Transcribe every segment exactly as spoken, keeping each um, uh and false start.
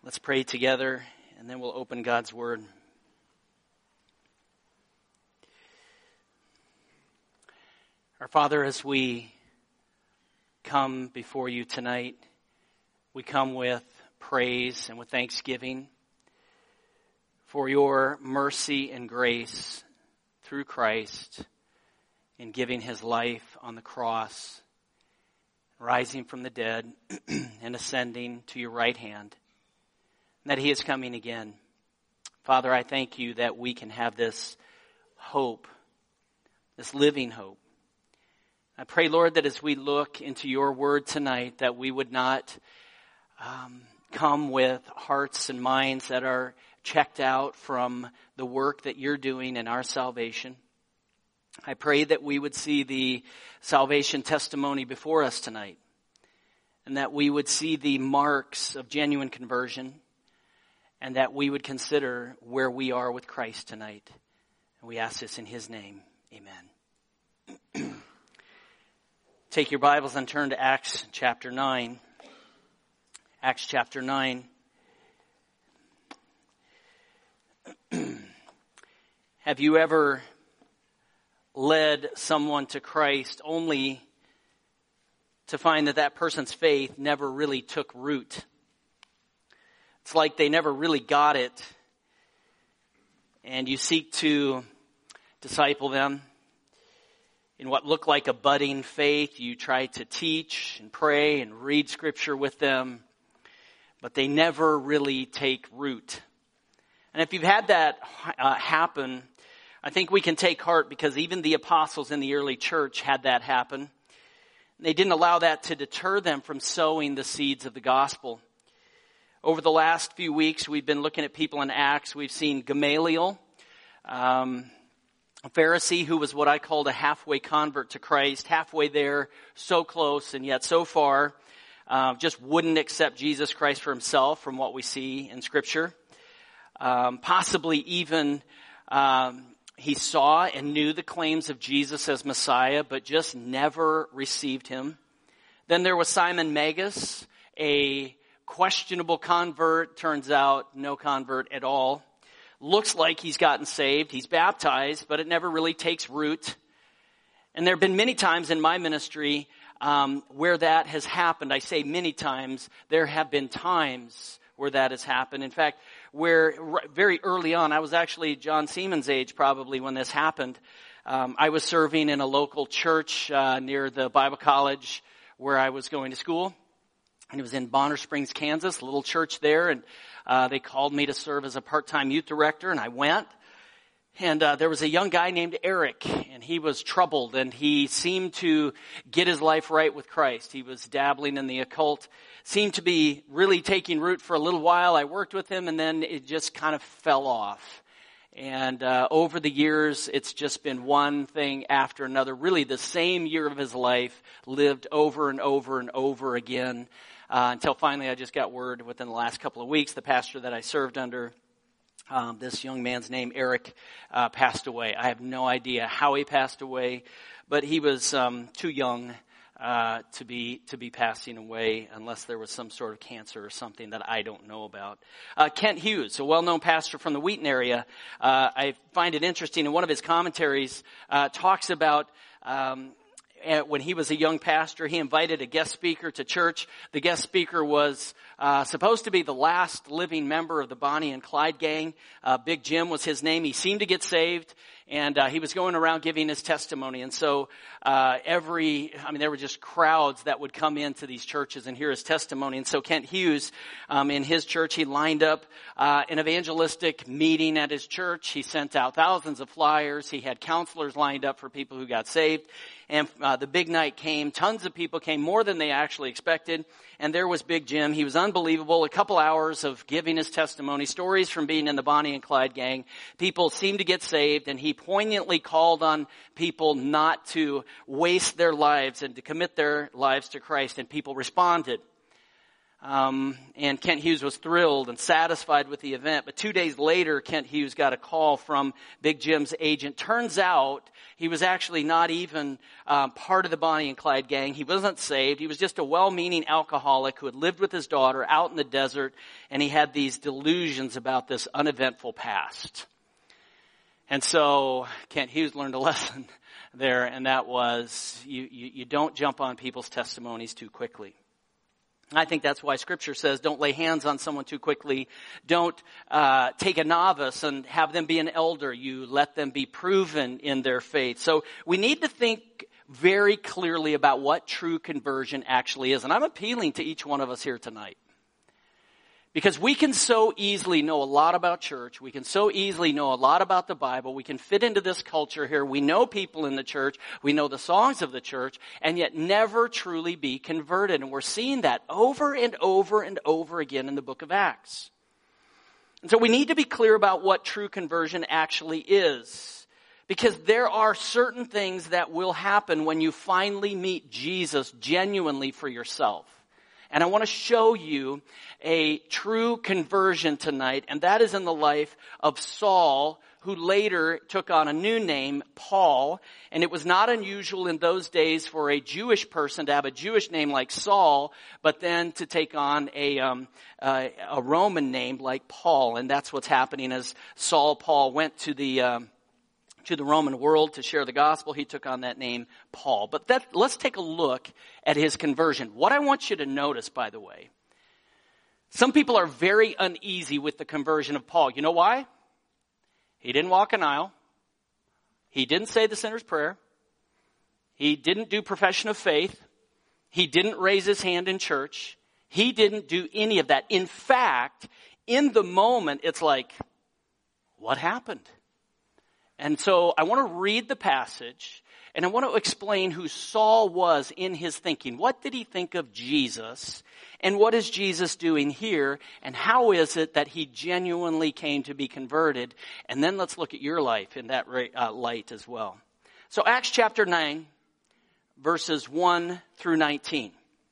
Let's pray together, and then we'll open God's Word. Our Father, as we come before you tonight, we come with praise and with thanksgiving for your mercy and grace through Christ in giving his life on the cross, rising from the dead, and ascending to your right hand, and that he is coming again. Father, I thank you that we can have this hope, this living hope. I pray, Lord, that as we look into your word tonight, that we would not um, come with hearts and minds that are checked out from the work that you're doing in our salvation. I pray that we would see the salvation testimony before us tonight, and that we would see the marks of genuine conversion, and that we would consider where we are with Christ tonight. And we ask this in his name. Amen. Take your Bibles and turn to Acts chapter nine. Acts chapter nine. Have you ever led someone to Christ only to find that that person's faith never really took root? It's like they never really got it, and you seek to disciple them in what looked like a budding faith. You try to teach and pray and read scripture with them, but they never really take root. And if you've had that uh, happen, I think we can take heart, because even the apostles in the early church had that happen. They didn't allow that to deter them from sowing the seeds of the gospel. Over the last few weeks, we've been looking at people in Acts. We've seen Gamaliel, um, a Pharisee who was what I called a halfway convert to Christ, halfway there, so close, and yet so far, uh, just wouldn't accept Jesus Christ for himself from what we see in Scripture. Um, possibly even um, he saw and knew the claims of Jesus as Messiah, but just never received him. Then there was Simon Magus, a questionable convert, turns out no convert at all. Looks like he's gotten saved, he's baptized, but it never really takes root. And there have been many times in my ministry um, where that has happened. I say many times. There have been times where that has happened. In fact, where very early on, I was actually John Seaman's age probably when this happened. Um, I was serving in a local church uh, near the Bible college where I was going to school. And it was in Bonner Springs, Kansas, a little church there. And uh, they called me to serve as a part-time youth director, and I went. And uh, there was a young guy named Eric, and he was troubled, and he seemed to get his life right with Christ. He was dabbling in the occult, seemed to be really taking root for a little while. I worked with him, and then it just kind of fell off. And uh, over the years, it's just been one thing after another. Really, the same year of his life lived over and over and over again, uh, until finally I just got word within the last couple of weeks, the pastor that I served under, Um, this young man's name, Eric, uh, passed away. I have no idea how he passed away, but he was um, too young uh, to be to be passing away, unless there was some sort of cancer or something that I don't know about. Uh, Kent Hughes, a well-known pastor from the Wheaton area, uh, I find it interesting. In one of his commentaries, uh, talks about um, when he was a young pastor, he invited a guest speaker to church. The guest speaker was uh, supposed to be the last living member of the Bonnie and Clyde gang. Uh, Big Jim was his name. He seemed to get saved, and uh, he was going around giving his testimony. And so uh, every, I mean, there were just crowds that would come into these churches and hear his testimony. And so Kent Hughes, um, in his church, he lined up uh, an evangelistic meeting at his church. He sent out thousands of flyers. He had counselors lined up for people who got saved. And uh, the big night came. Tons of people came, more than they actually expected. And there was Big Jim. He was unbelievable. A couple hours of giving his testimony, stories from being in the Bonnie and Clyde gang. People seemed to get saved, and he poignantly called on people not to waste their lives and to commit their lives to Christ, and people responded. Um, and Kent Hughes was thrilled and satisfied with the event. But two days later, Kent Hughes got a call from Big Jim's agent. Turns out he was actually not even um, part of the Bonnie and Clyde gang. He wasn't saved. He was just a well-meaning alcoholic who had lived with his daughter out in the desert, and he had these delusions about this uneventful past. And so Kent Hughes learned a lesson there, and that was you, you, you don't jump on people's testimonies too quickly. I think that's why Scripture says don't lay hands on someone too quickly. Don't uh take a novice and have them be an elder. You let them be proven in their faith. So we need to think very clearly about what true conversion actually is. And I'm appealing to each one of us here tonight. Because we can so easily know a lot about church. We can so easily know a lot about the Bible. We can fit into this culture here. We know people in the church. We know the songs of the church, and yet never truly be converted. And we're seeing that over and over and over again in the book of Acts. And so we need to be clear about what true conversion actually is. Because there are certain things that will happen when you finally meet Jesus genuinely for yourself. And I want to show you a true conversion tonight, and that is in the life of Saul, who later took on a new name, Paul. And it was not unusual in those days for a Jewish person to have a Jewish name like Saul, but then to take on a um, uh, a Roman name like Paul. And that's what's happening as Saul Paul went to the um, to the Roman world to share the gospel. He took on that name, Paul. But that, let's take a look at his conversion. What I want you to notice, by the way, some people are very uneasy with the conversion of Paul. You know why? He didn't walk an aisle. He didn't say the sinner's prayer. He didn't do profession of faith. He didn't raise his hand in church. He didn't do any of that. In fact, in the moment, it's like, what happened? And so I want to read the passage, and I want to explain who Saul was in his thinking. What did he think of Jesus? And what is Jesus doing here? And how is it that he genuinely came to be converted? And then let's look at your life in that uh, light as well. So Acts chapter nine, verses one through nineteen.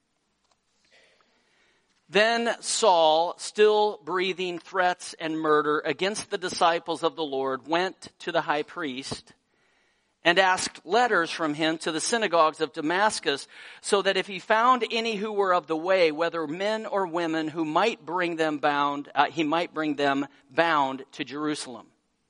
Then Saul, still breathing threats and murder against the disciples of the Lord, went to the high priest and asked letters from him to the synagogues of Damascus, so that if he found any who were of the way, whether men or women, who might bring them bound, uh, he might bring them bound to Jerusalem.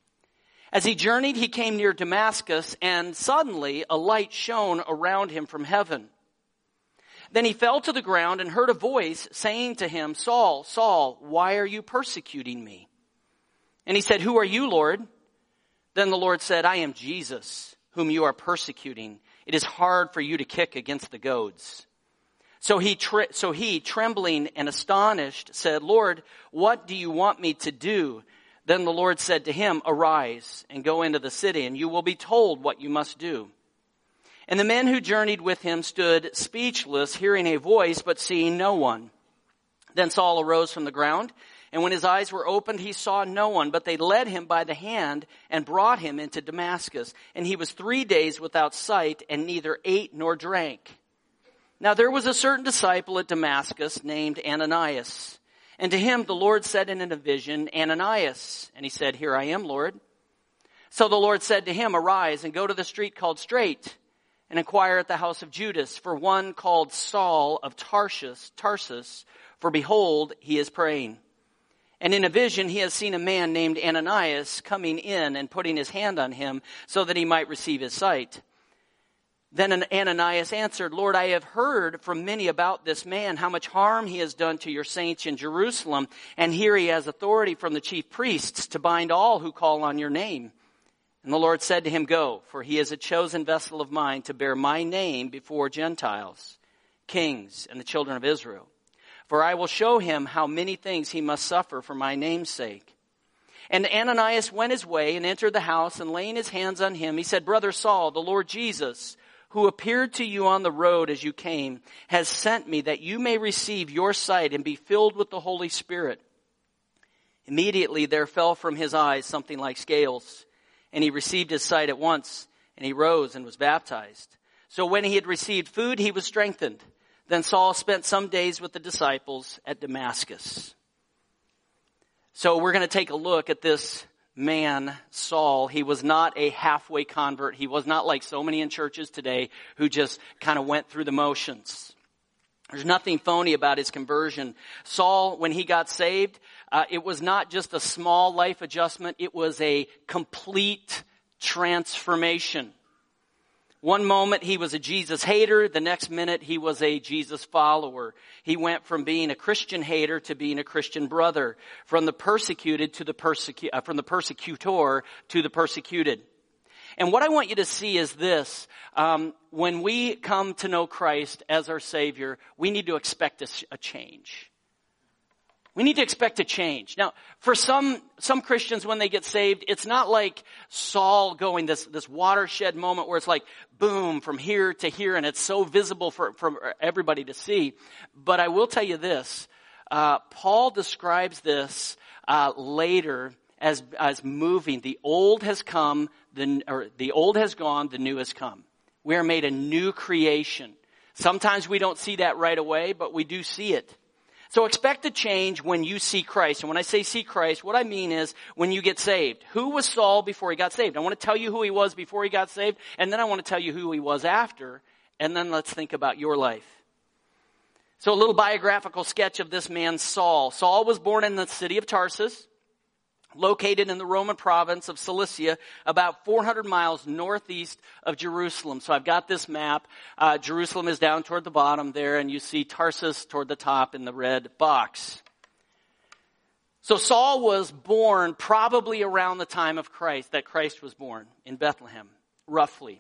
As he journeyed, he came near Damascus, and suddenly a light shone around him from heaven. Then he fell to the ground and heard a voice saying to him, Saul, Saul, why are you persecuting me? And he said, who are you, Lord? Then the Lord said, I am Jesus, whom you are persecuting. It is hard for you to kick against the goads. So he, tre- so he, trembling and astonished, said, Lord, what do you want me to do? Then the Lord said to him, arise and go into the city, and you will be told what you must do. And the men who journeyed with him stood speechless, hearing a voice, but seeing no one. Then Saul arose from the ground, and when his eyes were opened, he saw no one, but they led him by the hand and brought him into Damascus. And he was three days without sight, and neither ate nor drank. Now there was a certain disciple at Damascus named Ananias. And to him the Lord said in a vision, Ananias. And he said, here I am, Lord. So the Lord said to him, arise and go to the street called Straight, and inquire at the house of Judas for one called Saul of Tarsus, Tarsus, for behold, he is praying. And in a vision he has seen a man named Ananias coming in and putting his hand on him so that he might receive his sight. Then Ananias answered, Lord, I have heard from many about this man, how much harm he has done to your saints in Jerusalem, and here he has authority from the chief priests to bind all who call on your name. And the Lord said to him, go, for he is a chosen vessel of mine to bear my name before Gentiles, kings, and the children of Israel. For I will show him how many things he must suffer for my name's sake. And Ananias went his way and entered the house, and laying his hands on him, he said, Brother Saul, the Lord Jesus, who appeared to you on the road as you came, has sent me that you may receive your sight and be filled with the Holy Spirit. Immediately there fell from his eyes something like scales, and he received his sight at once, and he rose and was baptized. So when he had received food, he was strengthened. Then Saul spent some days with the disciples at Damascus. So we're going to take a look at this man, Saul. He was not a halfway convert. He was not like so many in churches today who just kind of went through the motions. There's nothing phony about his conversion. Saul, when he got saved, uh, it was not just a small life adjustment. It was a complete transformation. One moment he was a Jesus hater. The next minute he was a Jesus follower. He went from being a Christian hater to being a Christian brother. From the persecuted to the persecu- uh, from the persecutor to the persecuted. And what I want you to see is this. Um, when we come to know Christ as our Savior, we need to expect a, a change. We need to expect a change. Now, for some, some Christians when they get saved, it's not like Saul going this, this watershed moment where it's like, boom, from here to here, and it's so visible for, for everybody to see. But I will tell you this, uh, Paul describes this, uh, later as, as moving. The old has come, the, or the old has gone, the new has come. We are made a new creation. Sometimes we don't see that right away, but we do see it. So expect a change when you see Christ. And when I say see Christ, what I mean is when you get saved. Who was Saul before he got saved? I want to tell you who he was before he got saved, and then I want to tell you who he was after, and then let's think about your life. So a little biographical sketch of this man, Saul. Saul was born in the city of Tarsus, located in the Roman province of Cilicia, about four hundred miles northeast of Jerusalem. So I've got this map. Uh, Jerusalem is down toward the bottom there, and you see Tarsus toward the top in the red box. So Saul was born probably around the time of Christ, that Christ was born in Bethlehem, roughly.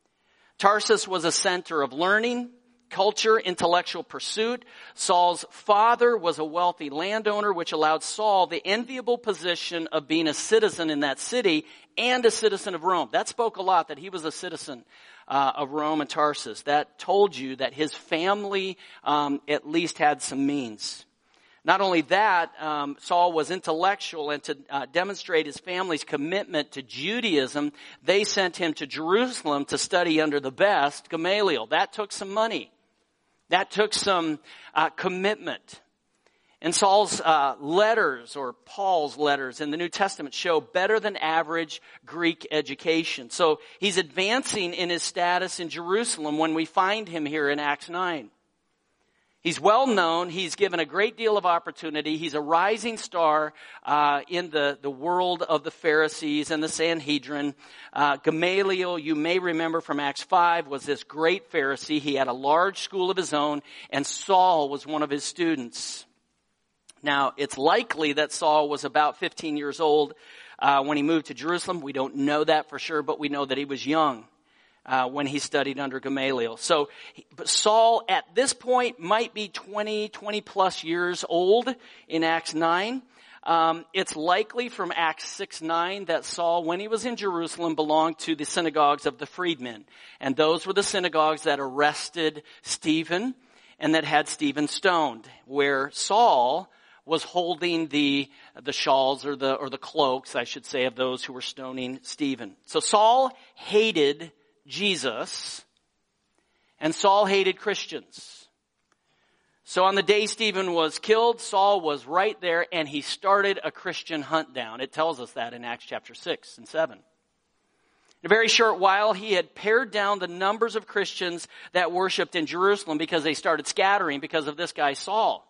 Tarsus was a center of learning, culture, intellectual pursuit. Saul's father was a wealthy landowner, which allowed Saul the enviable position of being a citizen in that city and a citizen of Rome. That spoke a lot, that he was a citizen uh, of Rome and Tarsus. That told you that his family um, at least had some means. Not only that, um, Saul was intellectual, and to uh, demonstrate his family's commitment to Judaism, they sent him to Jerusalem to study under the best, Gamaliel. That took some money. That took some uh, commitment. And Saul's uh, letters, or Paul's letters in the New Testament, show better than average Greek education. So he's advancing in his status in Jerusalem when we find him here in Acts nine. He's well known. He's given a great deal of opportunity. He's a rising star uh, in the, the world of the Pharisees and the Sanhedrin. Uh, Gamaliel, you may remember from Acts five, was this great Pharisee. He had a large school of his own, and Saul was one of his students. Now, it's likely that Saul was about fifteen years old uh, when he moved to Jerusalem. We don't know that for sure, but we know that he was young Uh, when he studied under Gamaliel. So but Saul at this point might be twenty, twenty plus years old in Acts nine. Um, it's likely from Acts six nine that Saul, when he was in Jerusalem, belonged to the synagogues of the freedmen. And those were the synagogues that arrested Stephen and that had Stephen stoned, where Saul was holding the the shawls or the or the cloaks, I should say, of those who were stoning Stephen. So Saul hated Jesus, and Saul hated Christians. So on the day Stephen was killed, Saul was right there, and he started a Christian hunt down. It tells us that in Acts chapter six and seven. In a very short while, he had pared down the numbers of Christians that worshiped in Jerusalem because they started scattering because of this guy Saul.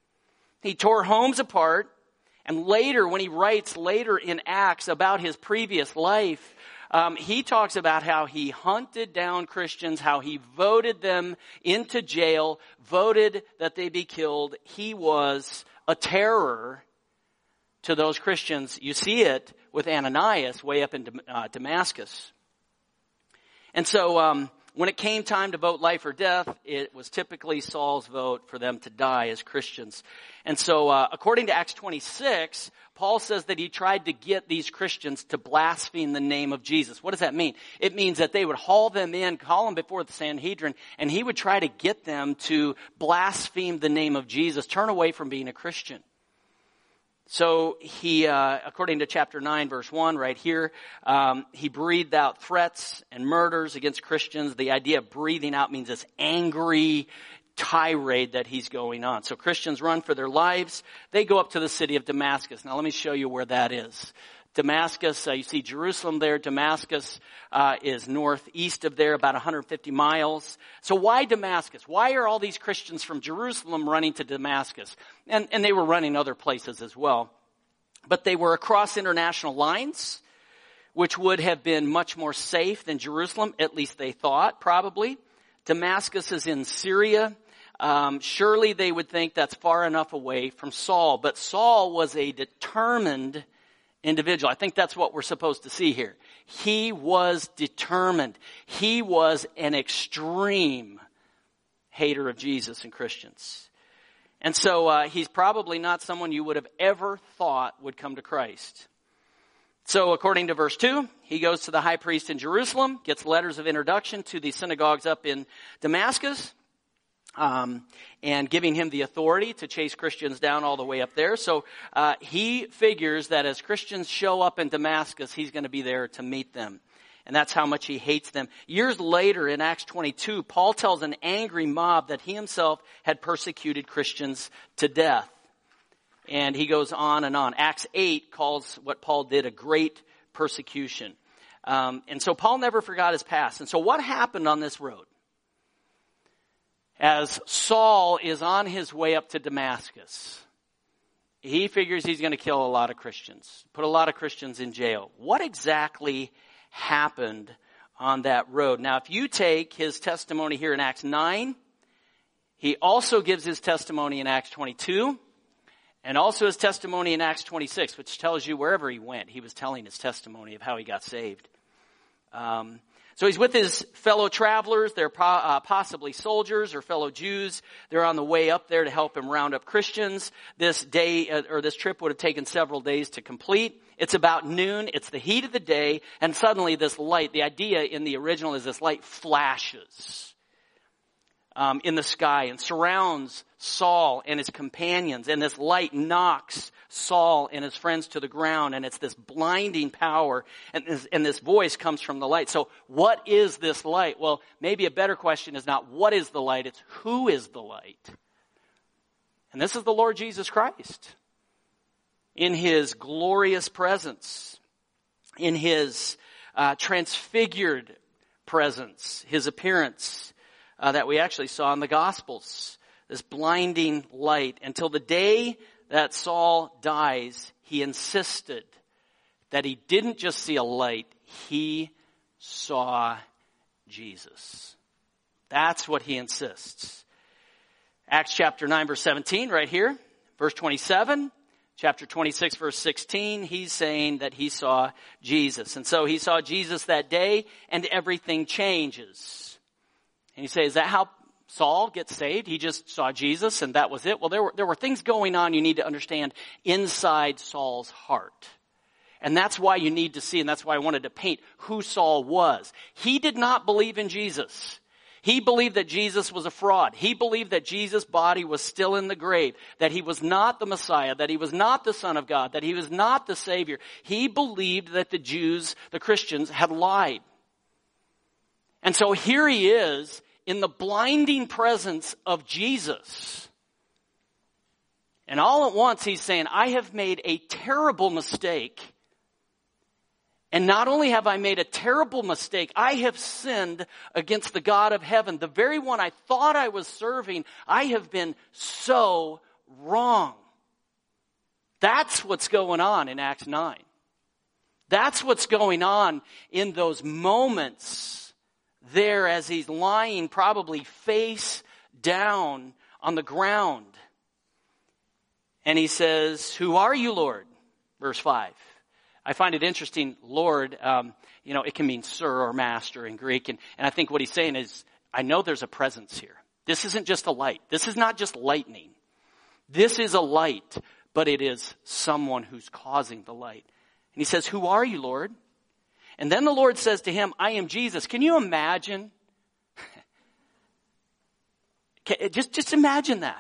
He tore homes apart, and later, when he writes later in Acts about his previous life, Um, he talks about how he hunted down Christians, how he voted them into jail, voted that they be killed. He was a terror to those Christians. You see it with Ananias way up in uh, Damascus. And so um, when it came time to vote life or death, it was typically Saul's vote for them to die as Christians. And so uh, according to Acts twenty-six, Paul says that he tried to get these Christians to blaspheme the name of Jesus. What does that mean? It means that they would haul them in, call them before the Sanhedrin, and he would try to get them to blaspheme the name of Jesus, turn away from being a Christian. So he, uh, according to chapter nine, verse one, right here, um, he breathed out threats and murders against Christians. The idea of breathing out means this angry, tirade that he's going on. So Christians run for their lives. They go up to the city of Damascus. Now let me show you where that is. Damascus, uh, you see Jerusalem there. Damascus uh, is northeast of there, about one hundred fifty miles. So why Damascus? Why are all these Christians from Jerusalem running to Damascus? And, and they were running other places as well. But they were across international lines, which would have been much more safe than Jerusalem, at least they thought, probably. Damascus is in Syria. Um, surely they would think that's far enough away from Saul. But Saul was a determined individual. I think that's what we're supposed to see here. He was determined. He was an extreme hater of Jesus and Christians. And so uh, he's probably not someone you would have ever thought would come to Christ. So according to verse two, he goes to the high priest in Jerusalem, gets letters of introduction to the synagogues up in Damascus, um, and giving him the authority to chase Christians down all the way up there. So uh, he figures that as Christians show up in Damascus, he's going to be there to meet them. And that's how much he hates them. Years later in Acts twenty-two, Paul tells an angry mob that he himself had persecuted Christians to death. And he goes on and on. Acts eight calls what Paul did a great persecution. Um, and so Paul never forgot his past. And so what happened on this road? As Saul is on his way up to Damascus, he figures he's going to kill a lot of Christians, put a lot of Christians in jail. What exactly happened on that road? Now, if you take his testimony here in Acts nine, he also gives his testimony in Acts twenty-two, and also his testimony in Acts twenty-six, which tells you wherever he went, he was telling his testimony of how he got saved. Um, so he's with his fellow travelers. They're po- uh, possibly soldiers or fellow Jews. They're on the way up there to help him round up Christians. This day, uh, or this trip would have taken several days to complete. It's about noon. It's the heat of the day. And suddenly this light, the idea in the original is this light flashes um, in the sky and surrounds Saul and his companions. And this light knocks Saul and his friends to the ground. And it's this blinding power. And this, and this voice comes from the light. So what is this light? Well, maybe a better question is not what is the light. It's who is the light? And this is the Lord Jesus Christ. In his glorious presence, in his uh, transfigured presence, his appearance uh, that we actually saw in the Gospels, this blinding light. Until the day that Saul dies, he insisted that he didn't just see a light, he saw Jesus. That's what he insists. Acts chapter nine, verse seventeen, right here, verse twenty-seven. Chapter twenty-six, verse sixteen, he's saying that he saw Jesus. And so he saw Jesus that day, and everything changes. And you say, is that how Saul gets saved? He just saw Jesus, and that was it? Well, there were, there were things going on you need to understand inside Saul's heart. And that's why you need to see, and that's why I wanted to paint who Saul was. He did not believe in Jesus. He believed that Jesus was a fraud. He believed that Jesus' body was still in the grave, that he was not the Messiah, that he was not the Son of God, that he was not the Savior. He believed that the Jews, the Christians, had lied. And so here he is in the blinding presence of Jesus. And all at once he's saying, I have made a terrible mistake. And not only have I made a terrible mistake, I have sinned against the God of heaven. The very one I thought I was serving, I have been so wrong. That's what's going on in Acts nine. That's what's going on in those moments there as he's lying probably face down on the ground. And he says, who are you, Lord? Verse five. I find it interesting, Lord, um, you know, it can mean sir or master in Greek. And, and I think what he's saying is, I know there's a presence here. This isn't just a light. This is not just lightning. This is a light, but it is someone who's causing the light. And he says, who are you, Lord? And then the Lord says to him, I am Jesus. Can you imagine? just, just imagine that.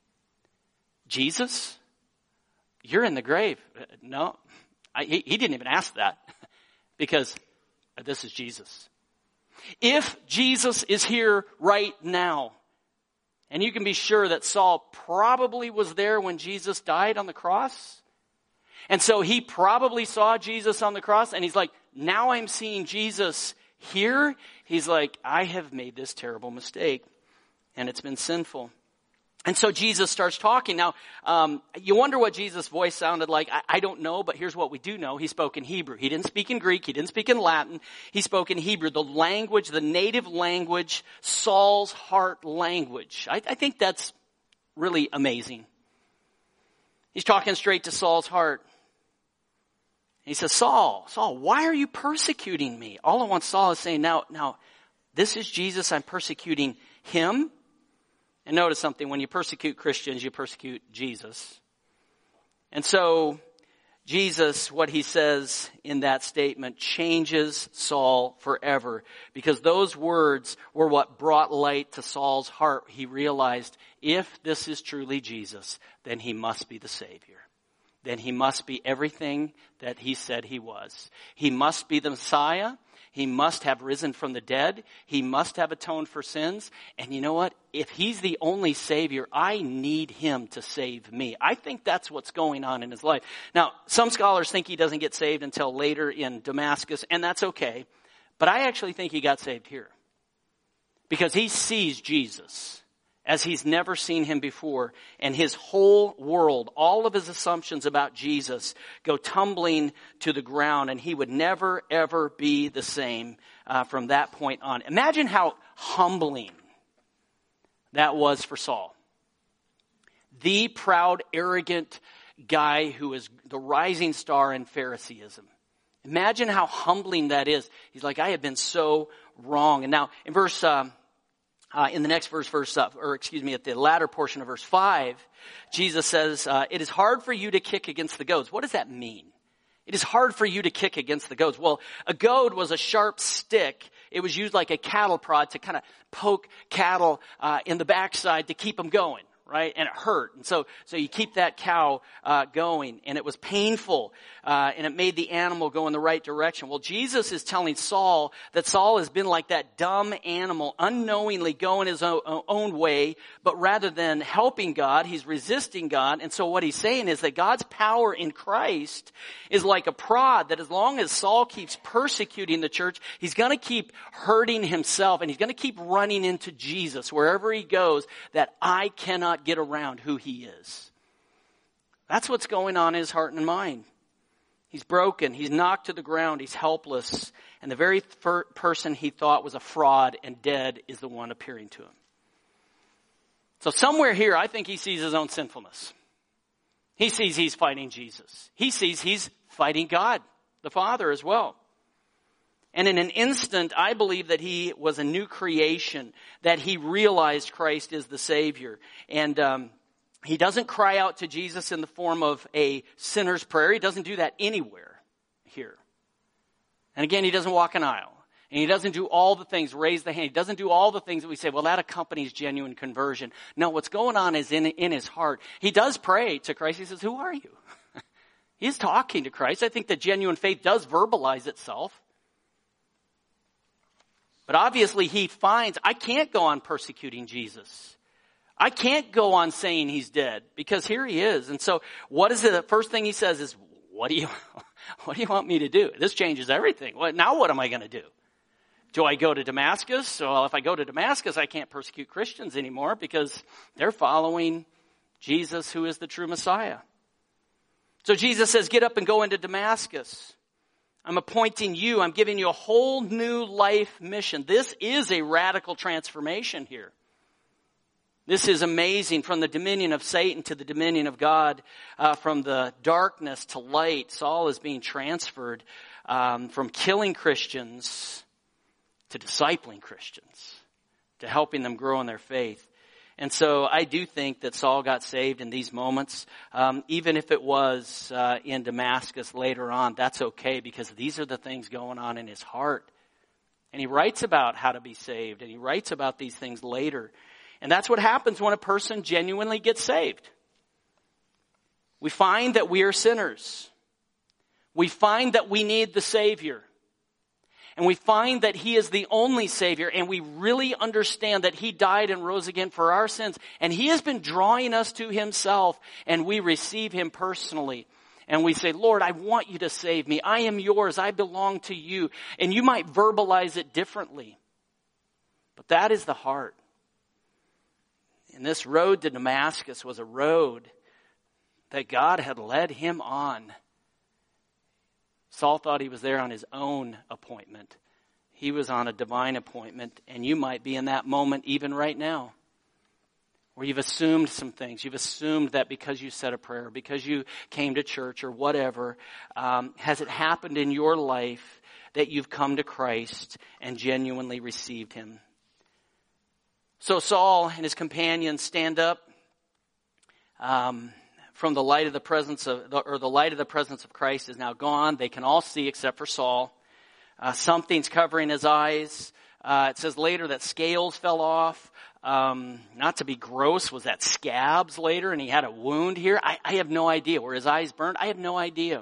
Jesus, you're in the grave. No. I, he, he didn't even ask that because this is Jesus. If Jesus is here right now, And you can be sure that Saul probably was there when Jesus died on the cross. And so he probably saw Jesus on the cross, and he's like, now I'm seeing Jesus here. He's like, I have made this terrible mistake, and it's been sinful. And so Jesus starts talking. Now, um, you wonder what Jesus' voice sounded like. I, I don't know, but here's what we do know. He spoke in Hebrew. He didn't speak in Greek. He didn't speak in Latin. He spoke in Hebrew, the language, the native language, Saul's heart language. I, I think that's really amazing. He's talking straight to Saul's heart. He says, Saul, Saul, why are you persecuting me? All at once Saul is saying, now, now, this is Jesus. I'm persecuting him. And notice something, when you persecute Christians, you persecute Jesus. And so Jesus, what he says in that statement, changes Saul forever. Because those words were what brought light to Saul's heart. He realized, if this is truly Jesus, then he must be the Savior. Then he must be everything that he said he was. He must be the Messiah. He must have risen from the dead. He must have atoned for sins. And you know what? If he's the only Savior, I need him to save me. I think that's what's going on in his life. Now, some scholars think he doesn't get saved until later in Damascus, and that's okay. But I actually think he got saved here. Because he sees Jesus as he's never seen him before. And his whole world, all of his assumptions about Jesus go tumbling to the ground. And he would never, ever be the same uh, from that point on. Imagine how humbling that was for Saul. The proud, arrogant guy who is the rising star in Phariseeism. Imagine how humbling that is. He's like, I have been so wrong. And now in verse... Um, Uh, in the next verse, verse, uh, or excuse me, at the latter portion of verse five, Jesus says, uh, it is hard for you to kick against the goads. What does that mean? It is hard for you to kick against the goads. Well, a goad was a sharp stick. It was used like a cattle prod to kind of poke cattle uh, in the backside to keep them going, right? And it hurt. And so, so you keep that cow uh, going. And it was painful. Uh, and it made the animal go in the right direction. Well, Jesus is telling Saul that Saul has been like that dumb animal, unknowingly going his own, own way. But rather than helping God, he's resisting God. And so what he's saying is that God's power in Christ is like a prod, that as long as Saul keeps persecuting the church, he's going to keep hurting himself. And he's going to keep running into Jesus wherever he goes, that I cannot get around who he is. That's what's going on in his heart and mind. He's broken. He's knocked to the ground. He's helpless. And the very fir- person he thought was a fraud and dead is the one appearing to him. So somewhere here, I think he sees his own sinfulness. He sees he's fighting Jesus. He sees he's fighting God, the Father, as well. And in an instant, I believe that he was a new creation, that he realized Christ is the Savior. And um, he doesn't cry out to Jesus in the form of a sinner's prayer. He doesn't do that anywhere here. And again, he doesn't walk an aisle. And he doesn't do all the things, raise the hand. He doesn't do all the things that we say, well, that accompanies genuine conversion. No, what's going on is in, in his heart. He does pray to Christ. He says, who are you? He's talking to Christ. I think that genuine faith does verbalize itself. But obviously he finds, I can't go on persecuting Jesus. I can't go on saying he's dead, because here he is. And so what is it? The first thing he says is, what do you, what do you want me to do? This changes everything. What, now what am I going to do? Do I go to Damascus? Well, if I go to Damascus, I can't persecute Christians anymore because they're following Jesus, who is the true Messiah. So Jesus says, get up and go into Damascus. I'm appointing you. I'm giving you a whole new life mission. This is a radical transformation here. This is amazing. From the dominion of Satan to the dominion of God, uh, from the darkness to light. Saul is being transferred um, from killing Christians to discipling Christians, to helping them grow in their faith. And so I do think that Saul got saved in these moments. Um, even if it was uh, in Damascus later on, that's okay, because these are the things going on in his heart. And he writes about how to be saved, and he writes about these things later. And that's what happens when a person genuinely gets saved. We find that we are sinners. We find that we need the Savior. and we find that he is the only Savior, and we really understand that he died and rose again for our sins, and he has been drawing us to himself, and we receive him personally. And we say, Lord, I want you to save me. I am yours. I belong to you. And you might verbalize it differently, but that is the heart. And this road to Damascus was a road that God had led him on. Saul thought he was there on his own appointment. He was on a divine appointment, and you might be in that moment even right now, where you've assumed some things. You've assumed that because you said a prayer, because you came to church or whatever, um, has it happened in your life that you've come to Christ and genuinely received him? So Saul and his companions stand up um, from the light of the presence of, or the light of the presence of Christ is now gone. They can all see except for Saul. Uh, something's covering his eyes. Uh, it says later that scales fell off. Um, not to be gross, was that scabs later and he had a wound here? I, I have no idea. Were his eyes burned? I have no idea.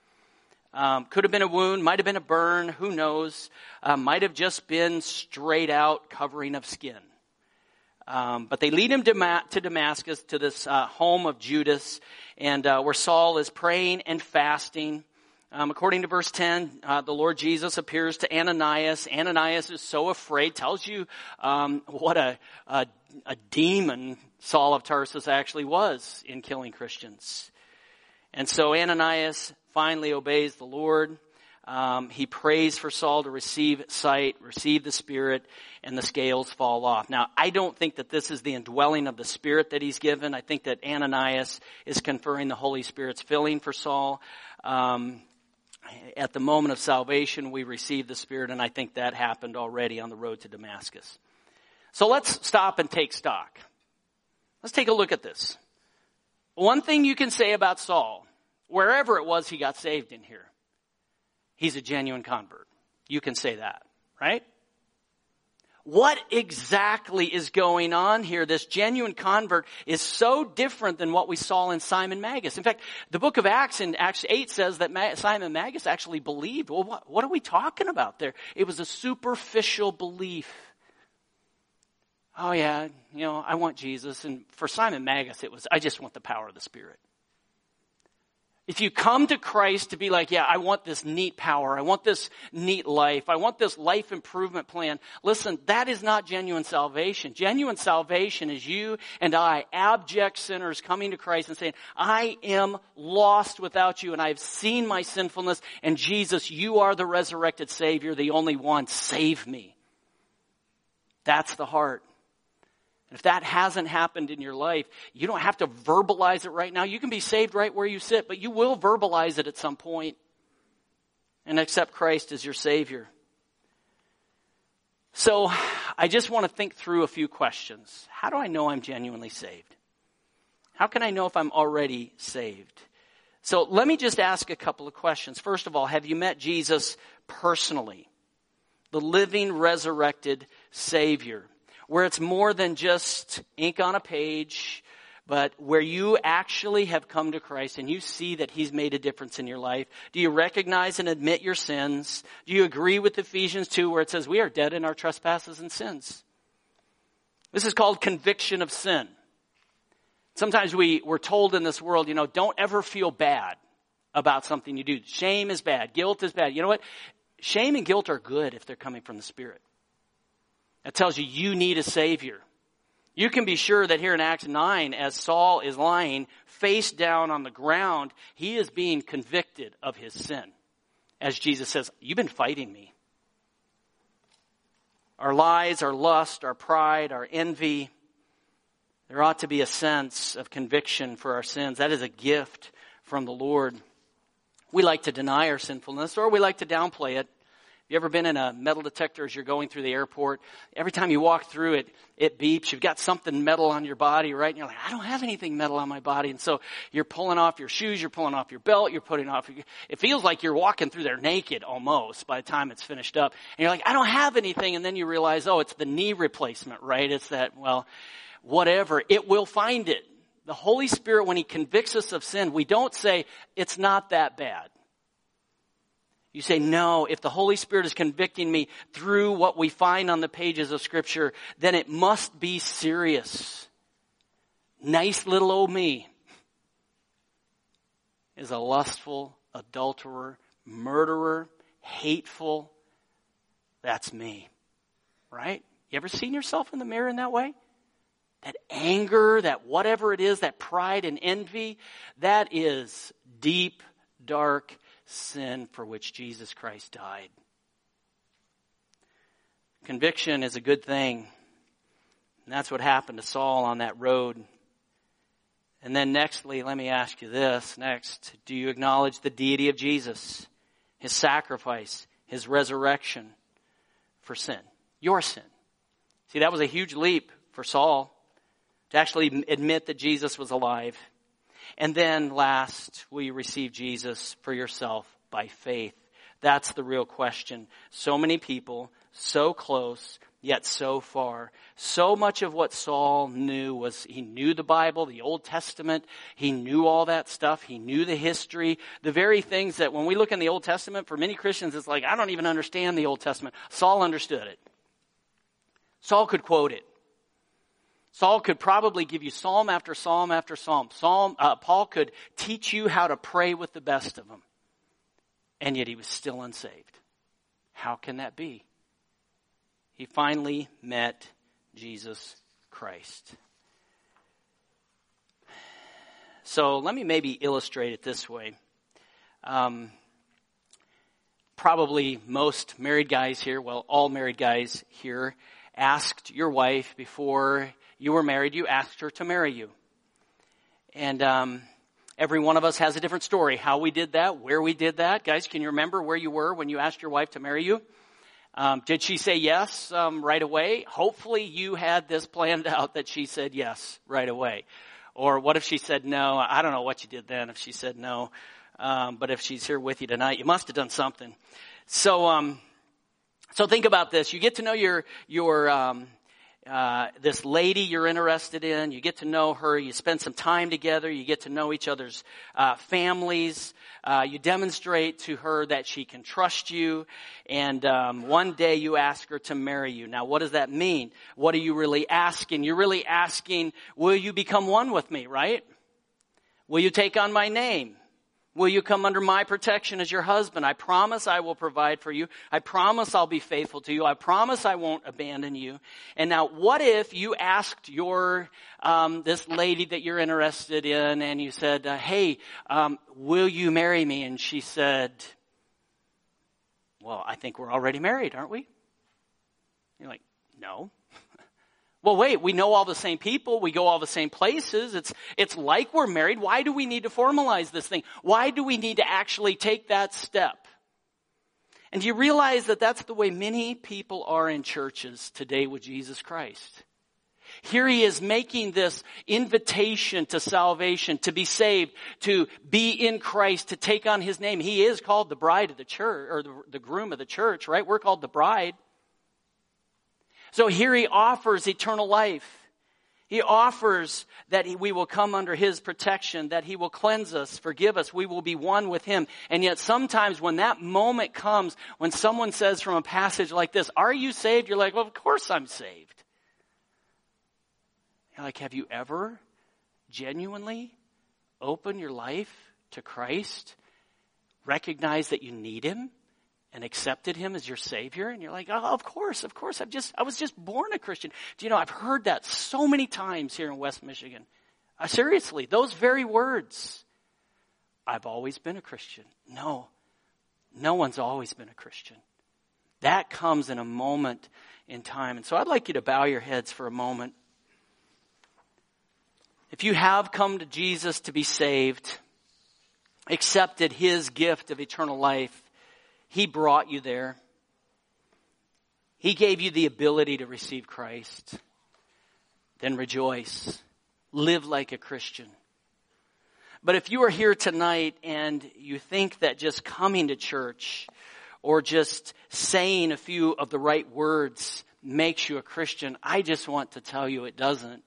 Um, could have been a wound, might have been a burn, who knows. Uh, might have just been straight out covering of skin. Um, but they lead him to, to Damascus, to this uh, home of Judas, and uh, where Saul is praying and fasting. Um, according to verse ten, uh, the Lord Jesus appears to Ananias. Ananias is so afraid, tells you um, what a, a, a demon Saul of Tarsus actually was in killing Christians. And so Ananias finally obeys the Lord. Um, he prays for Saul to receive sight, receive the Spirit, and the scales fall off. Now, I don't think that this is the indwelling of the Spirit that he's given. I think that Ananias is conferring the Holy Spirit's filling for Saul. Um, at the moment of salvation, we receive the Spirit, and I think that happened already on the road to Damascus. So let's stop and take stock. Let's take a look at this. One thing you can say about Saul, wherever it was he got saved in here, he's a genuine convert. You can say that, right? What exactly is going on here? This genuine convert is so different than what we saw in Simon Magus. In fact, the book of Acts in Acts eight says that Simon Magus actually believed. Well, what, what are we talking about there? It was a superficial belief. Oh yeah, you know, I want Jesus. And for Simon Magus, it was, I just want the power of the Spirit. If you come to Christ to be like, yeah, I want this neat power, I want this neat life, I want this life improvement plan, listen, that is not genuine salvation. Genuine salvation is you and I, abject sinners, coming to Christ and saying, I am lost without you and I've seen my sinfulness, and Jesus, you are the resurrected Savior, the only one. Save me. That's the heart. And if that hasn't happened in your life, you don't have to verbalize it right now. You can be saved right where you sit, but you will verbalize it at some point and accept Christ as your Savior. So I just want to think through a few questions. How do I know I'm genuinely saved? How can I know if I'm already saved? So let me just ask a couple of questions. First of all, have you met Jesus personally? The living, resurrected Savior. Where it's more than just ink on a page, but where you actually have come to Christ and you see that He's made a difference in your life. Do you recognize and admit your sins? Do you agree with Ephesians two where it says we are dead in our trespasses and sins? This is called conviction of sin. Sometimes we, we're told in this world, you know, don't ever feel bad about something you do. Shame is bad. Guilt is bad. You know what? Shame and guilt are good if they're coming from the Spirit. It tells you you need a Savior. You can be sure that here in Acts nine, as Saul is lying face down on the ground, he is being convicted of his sin. As Jesus says, you've been fighting me. Our lies, our lust, our pride, our envy, there ought to be a sense of conviction for our sins. That is a gift from the Lord. We like to deny our sinfulness, or we like to downplay it. You ever been in a metal detector as you're going through the airport? Every time you walk through it, it beeps. You've got something metal on your body, right? And you're like, I don't have anything metal on my body. And so you're pulling off your shoes, you're pulling off your belt, you're putting off, it feels like you're walking through there naked almost by the time it's finished up. And you're like, I don't have anything. And then you realize, oh, it's the knee replacement, right? It's that, well, whatever. It will find it. The Holy Spirit, when He convicts us of sin, we don't say, it's not that bad. You say, no, if the Holy Spirit is convicting me through what we find on the pages of Scripture, then it must be serious. Nice little old me is a lustful, adulterer, murderer, hateful. That's me. Right? You ever seen yourself in the mirror in that way? That anger, that whatever it is, that pride and envy, that is deep, dark sin for which Jesus Christ died. Conviction is a good thing. And that's what happened to Saul on that road. And then nextly, let me ask you this. Next, do you acknowledge the deity of Jesus, his sacrifice, his resurrection for sin, your sin? See, that was a huge leap for Saul to actually admit that Jesus was alive. And then last, will you receive Jesus for yourself by faith? That's the real question. So many people, so close, yet so far. So much of what Saul knew was he knew the Bible, the Old Testament. He knew all that stuff. He knew the history. The very things that when we look in the Old Testament, for many Christians, it's like, I don't even understand the Old Testament. Saul understood it. Saul could quote it. Saul could probably give you psalm after psalm after psalm. Psalm, uh, Paul could teach you how to pray with the best of them. And yet he was still unsaved. How can that be? He finally met Jesus Christ. So let me maybe illustrate it this way. Um, probably most married guys here, well, all married guys here, asked your wife before you were married, you asked her to marry you. And um, every one of us has a different story, how we did that, where we did that. Guys, can you remember where you were when you asked your wife to marry you? Um, did she say yes um, right away? Hopefully you had this planned out that she said yes right away. Or what if she said no? I don't know what you did then if she said no. Um, but if she's here with you tonight, you must have done something. So um, so think about this. You get to know your your um, uh, this lady you're interested in. You get to know her. You spend some time together. You get to know each other's uh, families. Uh, you demonstrate to her that she can trust you, and um, one day you ask her to marry you. Now, what does that mean? What are you really asking? You're really asking, will you become one with me, right? Will you take on my name? Will you come under my protection as your husband? I promise I will provide for you. I promise I'll be faithful to you. I promise I won't abandon you. And now, what if you asked your um, this lady that you're interested in, and you said, uh, "Hey, um, will you marry me?" And she said, "Well, I think we're already married, aren't we?" You're like, "No." Well, wait, we know all the same people. We go all the same places. It's, it's like we're married. Why do we need to formalize this thing? Why do we need to actually take that step? And do you realize that that's the way many people are in churches today with Jesus Christ? Here he is making this invitation to salvation, to be saved, to be in Christ, to take on his name. He is called the bride of the church, or the, the groom of the church, right? We're called the bride. So here he offers eternal life. He offers that we will come under his protection, that he will cleanse us, forgive us, we will be one with him. And yet sometimes when that moment comes, when someone says from a passage like this, "Are you saved?" You're like, "Well, of course I'm saved." You're like, have you ever genuinely opened your life to Christ, recognized that you need him, and accepted him as your Savior? And you're like, "Oh, of course, of course. I've just, I was just born a Christian." Do you know, I've heard that so many times here in West Michigan. Uh, seriously, those very words. I've always been a Christian. No, no one's always been a Christian. That comes in a moment in time. And so I'd like you to bow your heads for a moment. If you have come to Jesus to be saved, accepted his gift of eternal life, he brought you there. He gave you the ability to receive Christ. Then rejoice. Live like a Christian. But if you are here tonight and you think that just coming to church or just saying a few of the right words makes you a Christian, I just want to tell you it doesn't.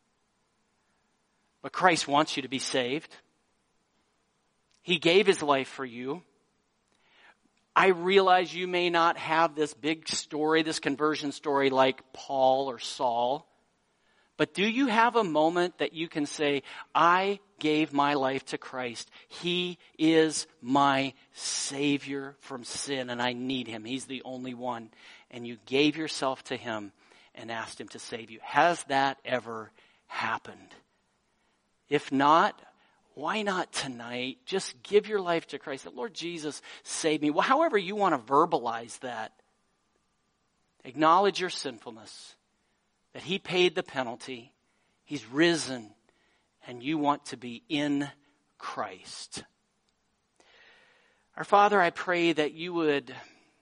But Christ wants you to be saved. He gave his life for you. I realize you may not have this big story, this conversion story like Paul or Saul. But do you have a moment that you can say, I gave my life to Christ. He is my Savior from sin and I need Him. He's the only one. And you gave yourself to Him and asked Him to save you. Has that ever happened? If not, why not tonight just give your life to Christ? Lord Jesus, save me. Well, however you want to verbalize that. Acknowledge your sinfulness. That He paid the penalty. He's risen. And you want to be in Christ. Our Father, I pray that you would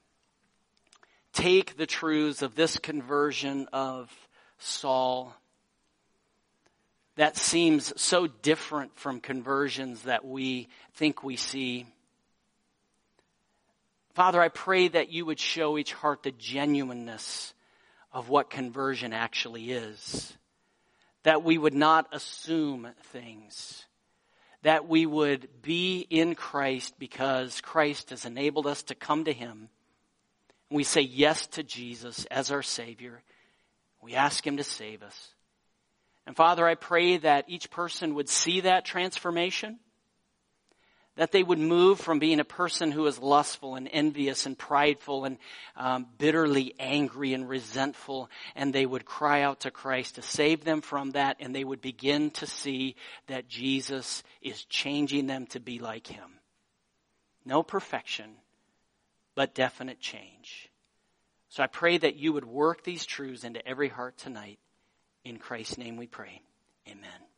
take the truths of this conversion of Saul that seems so different from conversions that we think we see. Father, I pray that you would show each heart the genuineness of what conversion actually is. That we would not assume things. That we would be in Christ because Christ has enabled us to come to Him. We say yes to Jesus as our Savior. We ask Him to save us. And Father, I pray that each person would see that transformation. That they would move from being a person who is lustful and envious and prideful and um, bitterly angry and resentful. And they would cry out to Christ to save them from that. And they would begin to see that Jesus is changing them to be like Him. No perfection, but definite change. So I pray that you would work these truths into every heart tonight. In Christ's name we pray. Amen.